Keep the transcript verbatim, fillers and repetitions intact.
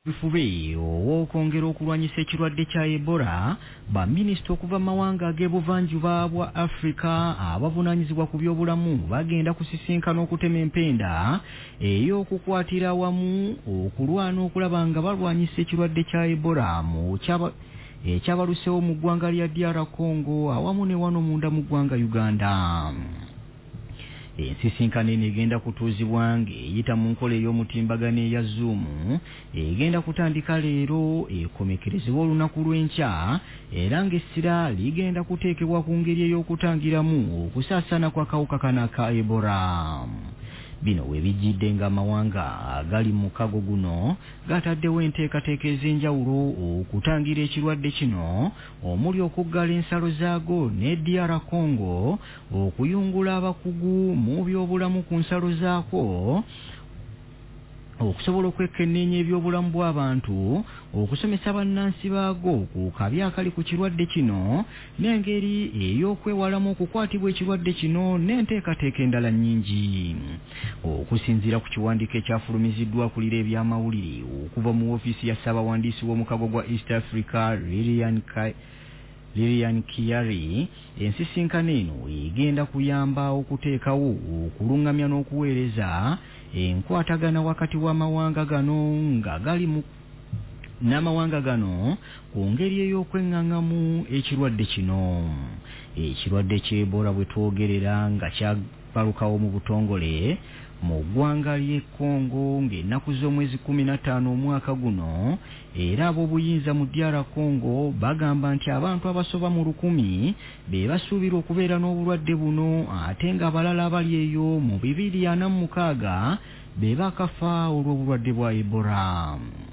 Bifube okwongera okulwanyisa ekirwadde kya Ebola ba minisita okuva mawanga ag'ebuvanjuba bwa Afrika abavunaanyizibwa ku byobulamu bagenda kusisinkana okutema empenda ey'okukwatira awamu okulwana okulaba nga balwanyisa ekirwadde kya Ebola mu kyaba ekyabaluseewo mu ggwanga lya D R Congo awamu ne wano munda mu ggwanga Uganda. Ensisinkano eno egenda kutuuzibwa ng'eyita mu nkola ey'omutimbagano eya Zoom egenda kutandika leero ekomekerezebwa olunaku lw'enkya era ng'essira ligenda kuteekebwa ku ngeri ey'okutangiramu okusaasaana kw'akawuka kano aka Ebola. Bino we bijjidde ng'amawanga agali mu kago guno gataddewo enteekateeka ez'enjawulo okutangira ekirwadde kino omuli okuggala ensalo zaago ne D R Congo okuyungula abakugu mu byobulamu ku nsalo zaako okusobola okwekenneenya ebyobulamu bw'abantu okusomesa bannansi baago ku kabi akali ku kirwadde kino n'engeri ey'okwewalamu okukwatibwa ekirwadde kino n'enteekateeka endala nnyingi. Okusinziira ku kiwandiiko ekyafulumiziddwa akulira ebyamawulire okuva mu woofiisi ya ssaabawandiisi w'omukago gwa East Africa Lilian Kai Lilian Kiari, ensisinkano eno egenda kuyamba okuteekawo okulungamya n'okuweereza enkwatagana wakati w'amawanga gano nga gali mu n'amawanga gano ku ngeri ey'okweŋŋaŋamu ekirwadde kino. Ekirwadde ky'Ebola bwe twogerera nga kyabalukawo mu butongole mu ggwanga ly'e Congo ng'ennaku z'omwezi kumi na ttaano omwaka guno era ab'obuyinza mu D R Congo bagamba nti abantu abasoba mu lukumi be basuubira okubeera n'obulwadde buno ate ng'abalala abali eyo mu bibiri ana mu mukaaga be bakafa olw'obulwadde bwa Ebola.